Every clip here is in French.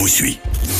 vous suit.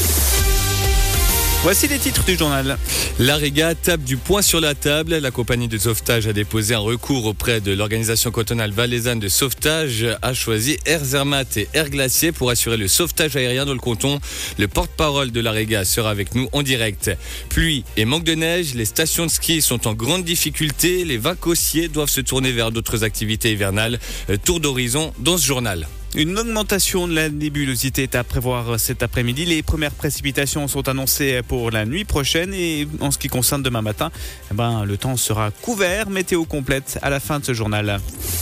Voici les titres du journal. La Rega tape du poing sur la table. La compagnie de sauvetage a déposé un recours auprès de l'organisation cantonale valaisanne de sauvetage, a choisi Air Zermatt et Air Glacier pour assurer le sauvetage aérien dans le canton. Le porte-parole de la Rega sera avec nous en direct. Pluie et manque de neige, les stations de ski sont en grande difficulté. Les vacanciers doivent se tourner vers d'autres activités hivernales. Tour d'horizon dans ce journal. Une augmentation de la nébulosité est à prévoir cet après-midi. Les premières précipitations sont annoncées pour la nuit prochaine et en ce qui concerne demain matin, le temps sera couvert. Météo complète à la fin de ce journal.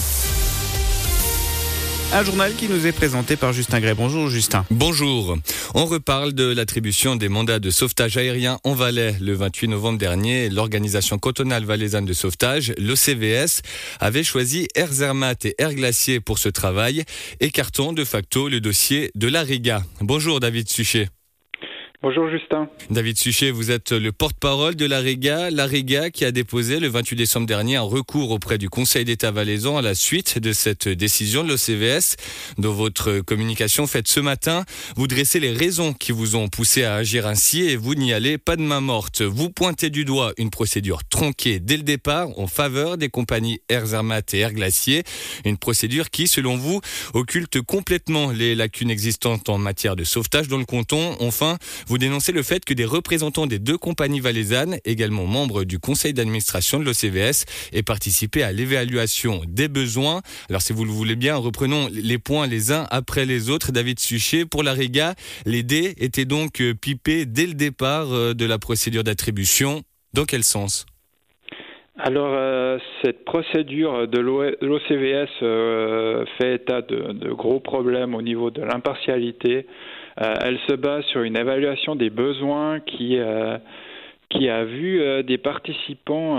Un journal qui nous est présenté par Justin Gray. Bonjour Justin. Bonjour. On reparle de l'attribution des mandats de sauvetage aérien en Valais. Le 28 novembre dernier, l'organisation cantonale valaisanne de sauvetage, l'OCVS, avait choisi Air Zermatt et Air Glacier pour ce travail, écartant de facto le dossier de la Rega. Bonjour David Suchet. Bonjour Justin. David Suchet, vous êtes le porte-parole de la Rega qui a déposé le 28 décembre dernier un recours auprès du Conseil d'État valaisan à la suite de cette décision de l'OCVS. Dans votre communication faite ce matin, vous dressez les raisons qui vous ont poussé à agir ainsi et vous n'y allez pas de main morte. Vous pointez du doigt une procédure tronquée dès le départ en faveur des compagnies Air Zermatt et Air Glacier. Une procédure qui, selon vous, occulte complètement les lacunes existantes en matière de sauvetage dans le canton. Enfin, vous dénoncez le fait que des représentants des deux compagnies valaisannes, également membres du conseil d'administration de l'OCVS, aient participé à l'évaluation des besoins. Alors si vous le voulez bien, reprenons les points les uns après les autres. David Suchet, pour la Rega, les dés étaient donc pipés dès le départ de la procédure d'attribution. Dans quel sens ? Alors, cette procédure de l'OCVS fait état de gros problèmes au niveau de l'impartialité. Elle se base sur une évaluation des besoins qui a vu des participants,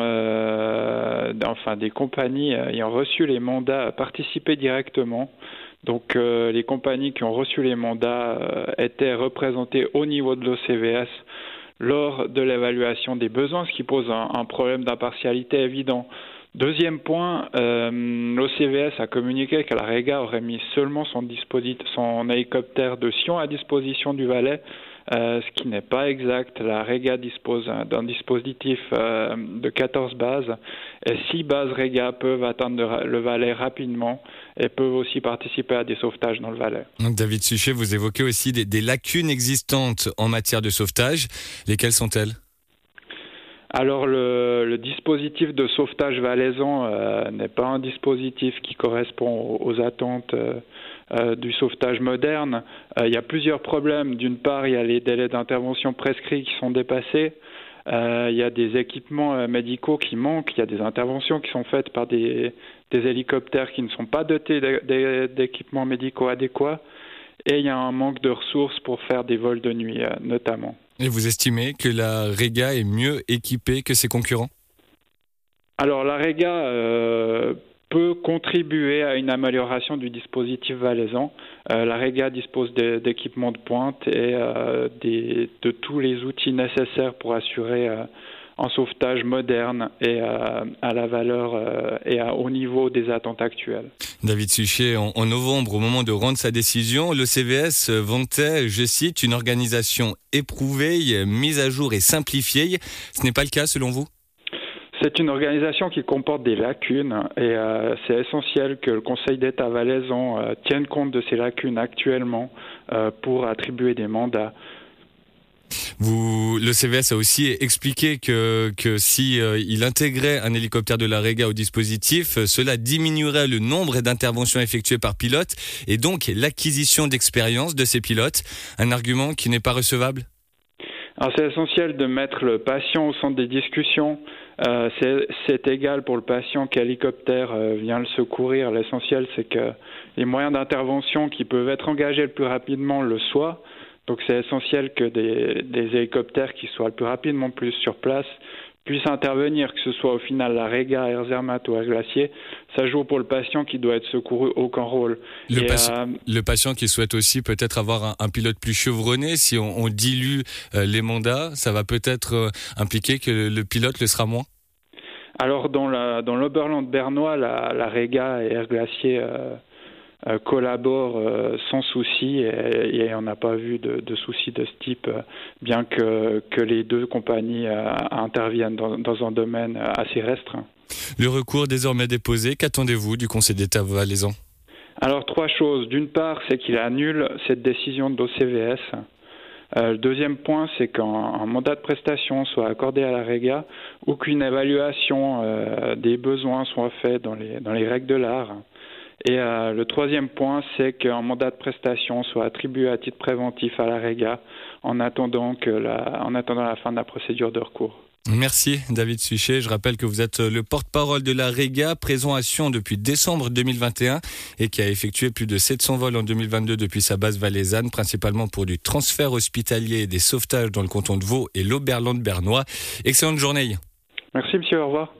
des compagnies ayant reçu les mandats participer directement. Donc, les compagnies qui ont reçu les mandats étaient représentées au niveau de l'OCVS lors de l'évaluation des besoins, ce qui pose un problème d'impartialité évident. Deuxième point, l'OCVS a communiqué que la Rega aurait mis seulement son hélicoptère de Sion à disposition du Valais, ce qui n'est pas exact. La Rega dispose d'un dispositif de 14 bases et 6 bases Rega peuvent atteindre le Valais rapidement et peuvent aussi participer à des sauvetages dans le Valais. David Suchet, vous évoquez aussi des lacunes existantes en matière de sauvetage. Lesquelles sont-elles ? Alors le dispositif de sauvetage valaisan n'est pas un dispositif qui correspond aux attentes du sauvetage moderne. Il y a plusieurs problèmes. D'une part, il y a les délais d'intervention prescrits qui sont dépassés. Il y a des équipements médicaux qui manquent. Il y a des interventions qui sont faites par des hélicoptères qui ne sont pas dotés d'équipements médicaux adéquats. Et il y a un manque de ressources pour faire des vols de nuit notamment. Et vous estimez que la Rega est mieux équipée que ses concurrents ? Alors la Rega peut contribuer à une amélioration du dispositif valaisan. La Rega dispose d'équipements de pointe et de tous les outils nécessaires pour assurer un sauvetage moderne et à la valeur et au niveau des attentes actuelles. David Suchet, en novembre, au moment de rendre sa décision, le CVS vantait, je cite, une organisation éprouvée, mise à jour et simplifiée. Ce n'est pas le cas selon vous ? C'est une organisation qui comporte des lacunes et c'est essentiel que le Conseil d'État valaisan tienne compte de ces lacunes actuellement pour attribuer des mandats. Le CVS a aussi expliqué que si il intégrait un hélicoptère de la Rega au dispositif, cela diminuerait le nombre d'interventions effectuées par pilote et donc l'acquisition d'expérience de ces pilotes. Un argument qui n'est pas recevable ? Alors c'est essentiel de mettre le patient au centre des discussions. C'est égal pour le patient quel hélicoptère vient le secourir. L'essentiel, c'est que les moyens d'intervention qui peuvent être engagés le plus rapidement le soient. Donc c'est essentiel que des hélicoptères qui soient le plus rapidement plus sur place puissent intervenir, que ce soit au final la Rega, Air Zermatt ou Air Glacier. Ça joue pour le patient qui doit être secouru, aucun rôle. Le patient qui souhaite aussi peut-être avoir un pilote plus chevronné, si on dilue les mandats, ça va peut-être impliquer que le pilote le sera moins ? Alors dans l'Oberland bernois, la Rega et Air Glacier collaborent sans souci et on n'a pas vu de soucis de ce type, bien que les deux compagnies interviennent dans un domaine assez restreint. Le recours désormais déposé, qu'attendez-vous du Conseil d'État valaisan ? Alors 3 choses. D'une part, c'est qu'il annule cette décision de l'OCVS. Le deuxième point, c'est qu'un mandat de prestation soit accordé à l'AREGA ou qu'une évaluation des besoins soit faite dans les règles de l'art. Et le troisième point, c'est qu'un mandat de prestation soit attribué à titre préventif à l'AREGA en attendant la fin de la procédure de recours. Merci David Suchet. Je rappelle que vous êtes le porte-parole de l'AREGA, présent à Sion depuis décembre 2021 et qui a effectué plus de 700 vols en 2022 depuis sa base valaisanne, principalement pour du transfert hospitalier et des sauvetages dans le canton de Vaud et l'Oberland bernois. Excellente journée. Merci monsieur, au revoir.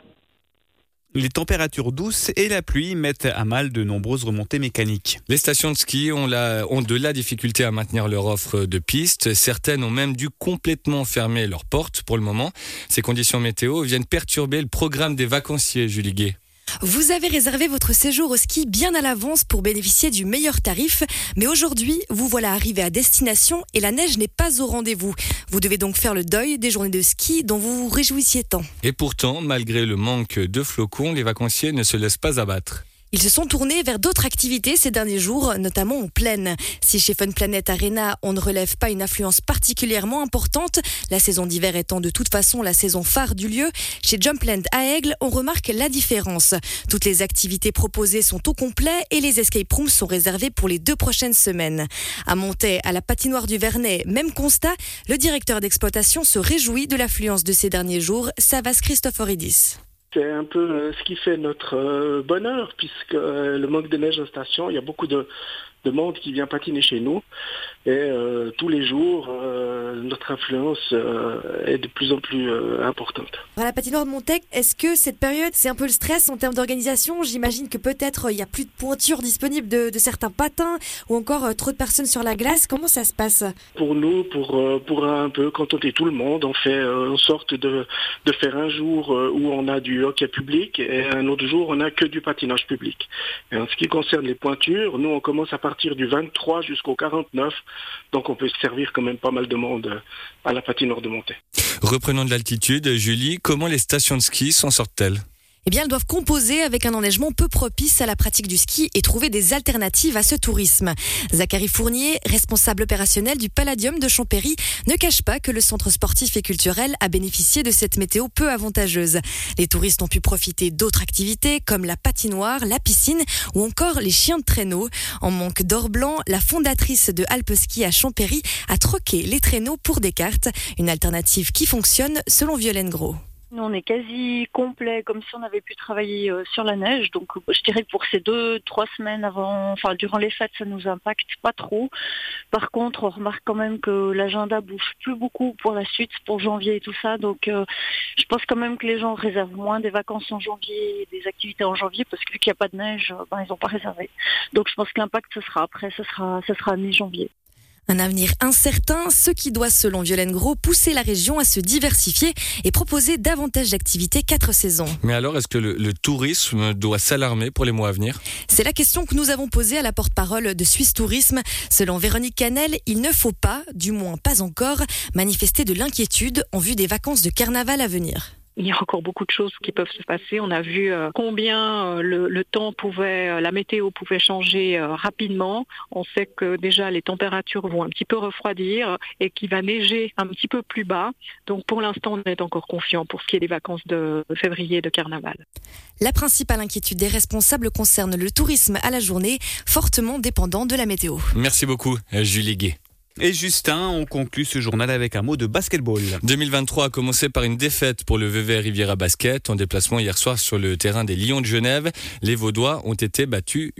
Les températures douces et la pluie mettent à mal de nombreuses remontées mécaniques. Les stations de ski ont de la difficulté à maintenir leur offre de pistes. Certaines ont même dû complètement fermer leurs portes pour le moment. Ces conditions météo viennent perturber le programme des vacanciers, Julie Gué. Vous avez réservé votre séjour au ski bien à l'avance pour bénéficier du meilleur tarif. Mais aujourd'hui, vous voilà arrivé à destination et la neige n'est pas au rendez-vous. Vous devez donc faire le deuil des journées de ski dont vous vous réjouissiez tant. Et pourtant, malgré le manque de flocons, les vacanciers ne se laissent pas abattre. Ils se sont tournés vers d'autres activités ces derniers jours, notamment en plaine. Si chez Fun Planet Arena, on ne relève pas une affluence particulièrement importante, la saison d'hiver étant de toute façon la saison phare du lieu, chez Jumpland à Aigle, on remarque la différence. Toutes les activités proposées sont au complet et les escape rooms sont réservés pour les 2 prochaines semaines. À Montaix, à la patinoire du Vernet, même constat, le directeur d'exploitation se réjouit de l'affluence de ces derniers jours, Savas Christoforidis. C'est un peu ce qui fait notre bonheur, puisque le manque de neige en station, il y a beaucoup de monde qui vient patiner chez nous. Et tous les jours, notre influence est de plus en plus importante. À la patinoire de Montaix, est-ce que cette période, c'est un peu le stress en termes d'organisation ? J'imagine que peut-être il n'y a plus de pointures disponibles de certains patins ou encore trop de personnes sur la glace. Comment ça se passe ? Pour nous, pour un peu contenter tout le monde, on fait en sorte de faire un jour où on a du hockey public et un autre jour, on n'a que du patinage public. Et en ce qui concerne les pointures, nous, on commence à partir du 23 jusqu'au 49. Donc on peut servir quand même pas mal de monde à la patinoire de Montaix. Reprenons de l'altitude. Julie, comment les stations de ski s'en sortent-elles ? Eh bien, elles doivent composer avec un enneigement peu propice à la pratique du ski et trouver des alternatives à ce tourisme. Zachary Fournier, responsable opérationnel du Palladium de Champéry, ne cache pas que le centre sportif et culturel a bénéficié de cette météo peu avantageuse. Les touristes ont pu profiter d'autres activités comme la patinoire, la piscine ou encore les chiens de traîneau. En manque d'or blanc, la fondatrice de Alpeski à Champéry a troqué les traîneaux pour des cartes, une alternative qui fonctionne selon Violaine Gros. Nous, on est quasi complet, comme si on avait pu travailler sur la neige. Donc, je dirais que pour ces 2-3 semaines durant les fêtes, ça nous impacte pas trop. Par contre, on remarque quand même que l'agenda bouge plus beaucoup pour la suite, pour janvier et tout ça. Donc, je pense quand même que les gens réservent moins des vacances en janvier, des activités en janvier, parce que vu qu'il n'y a pas de neige, ils n'ont pas réservé. Donc, je pense que l'impact, ce sera après, ce sera mi-janvier. Un avenir incertain, ce qui doit, selon Violaine Gros, pousser la région à se diversifier et proposer davantage d'activités 4 saisons. Mais alors, est-ce que le tourisme doit s'alarmer pour les mois à venir ? C'est la question que nous avons posée à la porte-parole de Suisse Tourisme. Selon Véronique Canel, il ne faut pas, du moins pas encore, manifester de l'inquiétude en vue des vacances de carnaval à venir. Il y a encore beaucoup de choses qui peuvent se passer. On a vu combien le temps la météo pouvait changer rapidement. On sait que déjà les températures vont un petit peu refroidir et qu'il va neiger un petit peu plus bas. Donc pour l'instant, on est encore confiant pour ce qui est des vacances de février de carnaval. La principale inquiétude des responsables concerne le tourisme à la journée, fortement dépendant de la météo. Merci beaucoup, Julie Gué. Et Justin, on conclut ce journal avec un mot de basketball. 2023 a commencé par une défaite pour le VVR Riviera Basket en déplacement hier soir sur le terrain des Lions de Genève. Les Vaudois ont été battus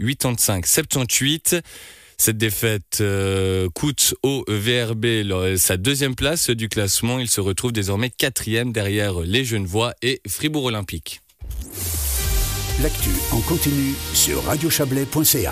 85-78. Cette défaite coûte au VRB sa 2e place du classement. Il se retrouve désormais 4e derrière les Genevois et Fribourg Olympique. L'actu en continu sur radiochablais.ca.